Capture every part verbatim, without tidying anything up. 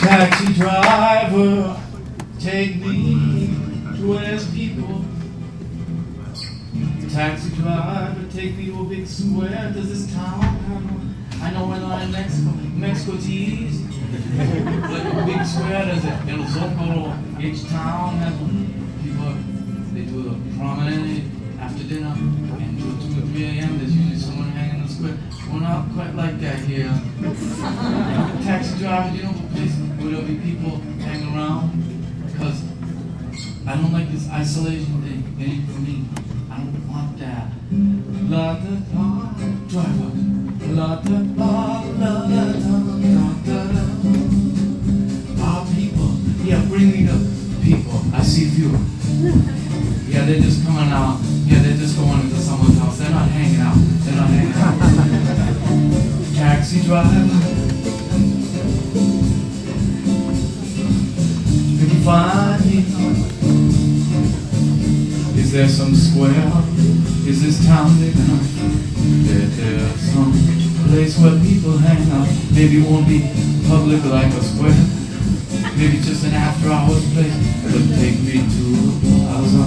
Taxi driver, take me to where there's people. Taxi driver, take me to a big square. Does this town have? I know we're not in Mexico. Mexico, it's easy. Like a big square, there's a El Zocalo. Each town has people. They do the promenade after dinner, and till two or three a m there's usually someone hanging in the square. We're not quite like that here. Taxi driver, do you know the place where there'll be people hanging around? Because I don't like this isolation thing. It ain't for me. I don't want that. La da da, driver. La da da, la da da, da da. Ah, people. Yeah, bring me the people. I see a few. Yeah, they're just coming out. Yeah, they're just going into someone's house. They're not hanging out. They're not hanging out. Taxi driver. If you find me, is there some square? Is this town big enough? Is there some place where people hang out? Maybe it won't be public like a square. Maybe just an after hours place. But take me to the plaza.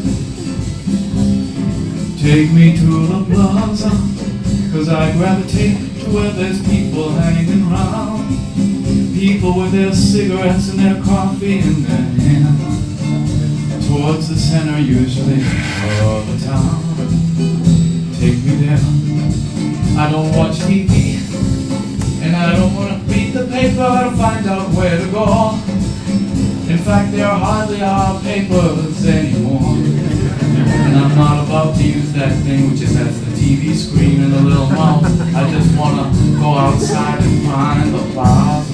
Take me to the plaza. Cause I gravitate to where there's people hanging around. People with their cigarettes and their coffee in their hand. Towards the center usually of the town. Take me there. I don't watch T V. And I don't want to read the paper to find out where to go. In fact, there hardly are papers anymore. And I'm not about to use that thing which is as the T V screen and a little mouse. I just want to go outside and find the plaza.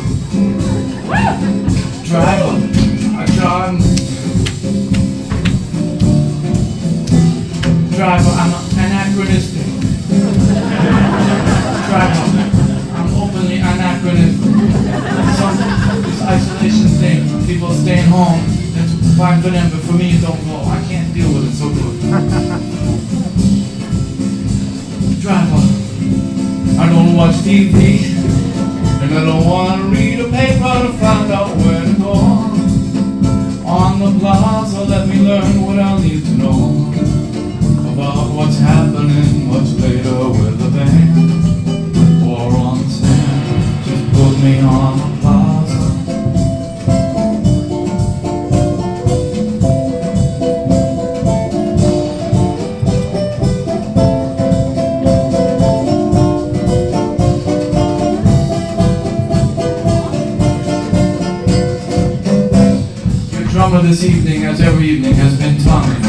Driver, I drive. Driver, I'm anachronistic. Driver, I'm openly anachronistic. Some, this isolation thing, people staying home, that's fine for them, but for me it don't go. I can't deal with it so good. Driver, I don't watch T V, and I don't want to read a paper to find out where to go. On the plaza, let me learn what I'll need to know about what's happening much later with the band or on sand. Just put me on the plaza. Your drummer this evening, as every evening, has been Tommy.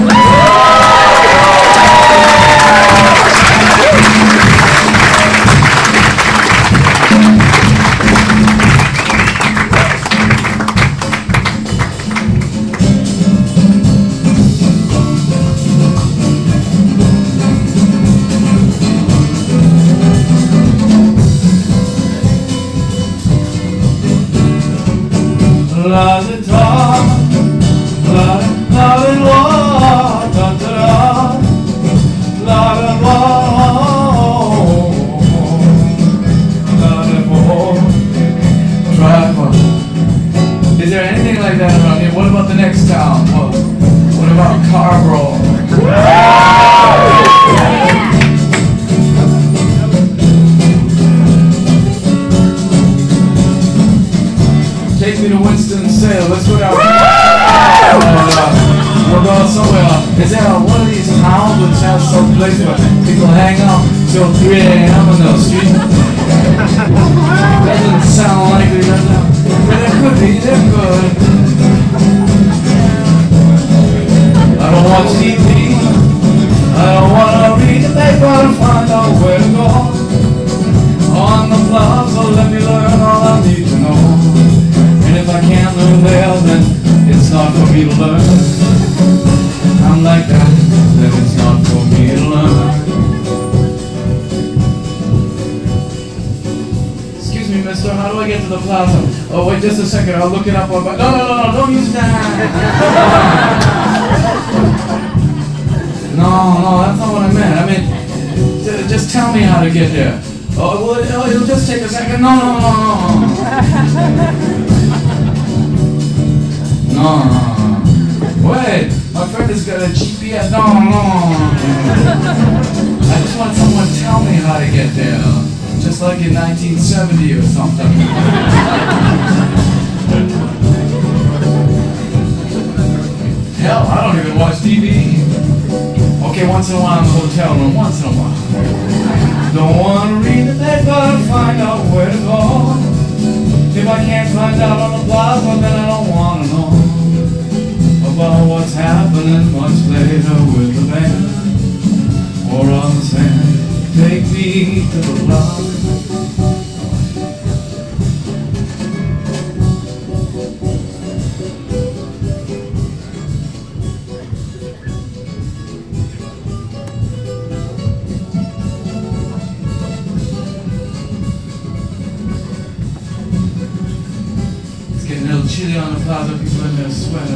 La da da, la la la da da, la da la, la da. Driver, is there anything like that around here? What about the next town? What, what about Carrboro? Take me to Winston-Salem. Let's go down. Uh, we're going somewhere. Is there one of these towns which has some place where people hang out till three a m on the street? Doesn't sound likely, does it? But there could be. They're good. I don't watch T V. I don't want to read the paper to find out where to go. On the plaza, let me learn all I need to know. And if I can't learn there, then it's not for me to learn. I'm like that, then it's not for me to learn. Excuse me, mister, how do I get to the plaza? Oh, wait just a second, I'll look it up on my... No, no, no, no, don't use that! No, no, that's not what I meant. I mean, just tell me how to get there. Oh, well, it'll just take a second. No, no, no, no, no. got a G P S. No, no. I just want someone to tell me how to get there. Just like in nineteen seventy or something. Hell, I don't even watch T V. Okay, once in a while in the hotel room, once in a while. Don't want to read the paper to find out where to go. If I can't find out on the plaza, then I don't want to know about what's happening much later with the band or on the sand. Take me to the plaza. Getting a little chilly on the plaza, people in there sweating.